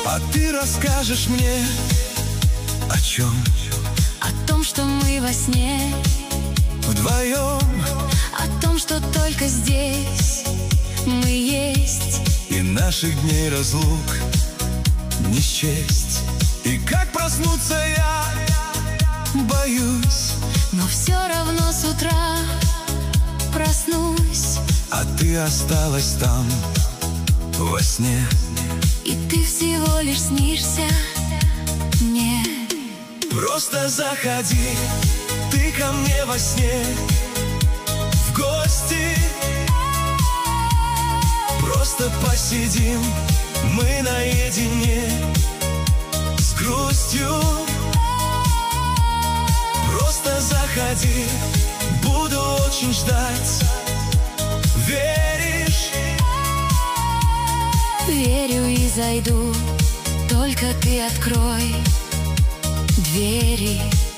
А ты расскажешь мне о чем? О том, что мы во сне Вдвоем. О том, что только здесь мы есть. И наших дней разлук не счесть. И как проснуться я боюсь, но все равно с утра проснусь. а ты осталась там во сне. И ты всего лишь снишься мне. Просто заходи ты ко мне во сне в гости. Просто посидим мы наедине с грустью. Просто заходи, буду очень ждать. Веришь? Верю и зайду, только ты открой двери.